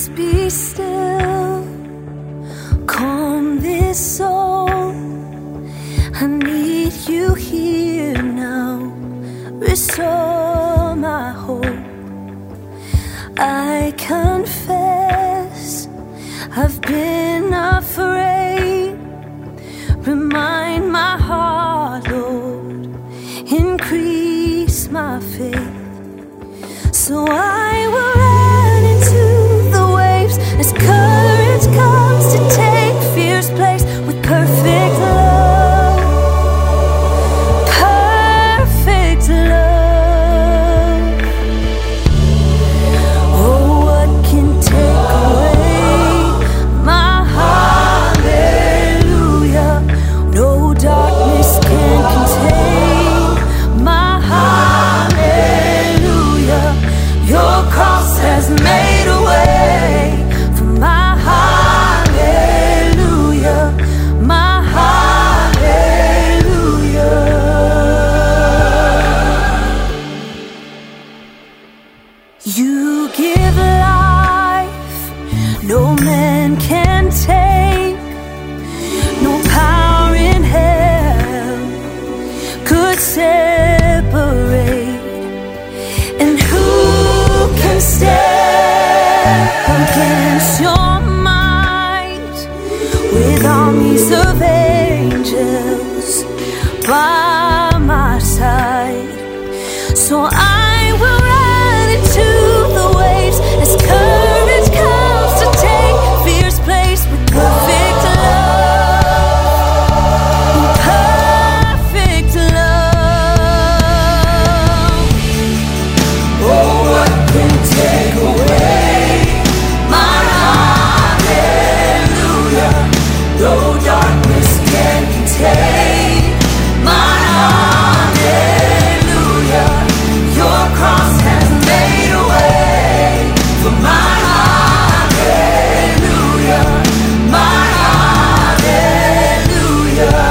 Peace be still, calm this soul. I need you here now, restore my hope. I confess I've been afraid. Remind my heart, Lord, increase my faith. So I will run into the waves as courage comes to take fear's place with perfect love. Perfect love. Oh, what can take away my hallelujah? No darkness can contain my hallelujah. Your cross has made a way for my hallelujah, my hallelujah. You give life, no man can take. No power in hell could separate. And who can stand against your might with armies of angels by my side? So I will run into the waves as courage comes to take fear's place with perfect love, perfect love. Oh, what can take away my hallelujah? No darkness can contain my hallelujah. Your cross has made a way for my hallelujah, my hallelujah.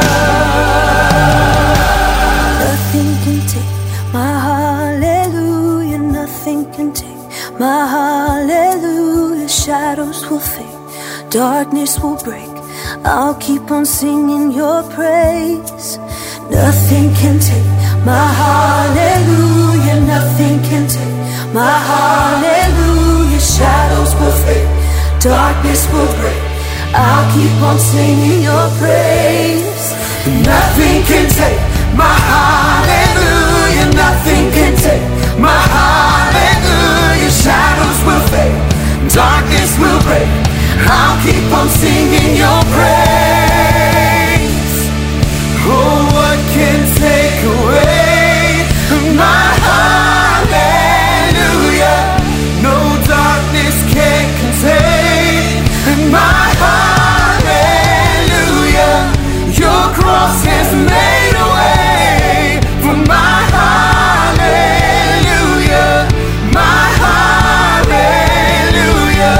Nothing can take my hallelujah. Nothing can take my hallelujah. Shadows will fade, darkness will break. I'll keep on singing your praise. Nothing can take my hallelujah. Nothing can take my hallelujah. Shadows will fade, darkness will break. I'll keep on singing your praise. Nothing can take my hallelujah. Nothing can take my hallelujah. Shadows will fade, darkness will break. I'll keep on singing your praise. Oh, what can take away my hallelujah? No darkness can contain my hallelujah. Your cross has made a way for my hallelujah, my hallelujah.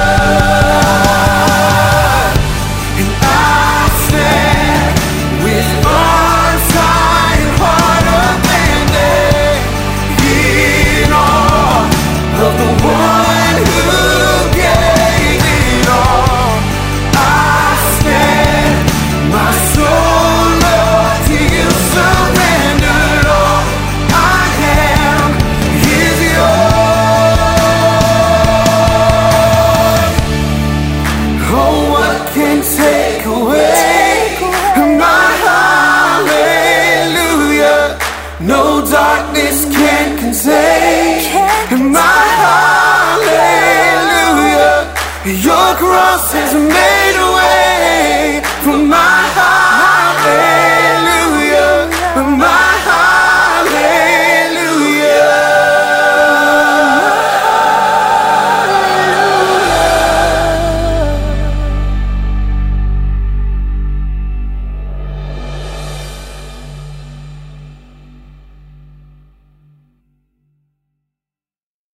And I stand with arms high and heart abandoned in awe of the one who gave it all. I stand, my soul, Lord, to you surrendered all. I am is yours. Oh, what can take away my hallelujah? No darkness can contain my hallelujah. Your cross has made a way for my hallelujah.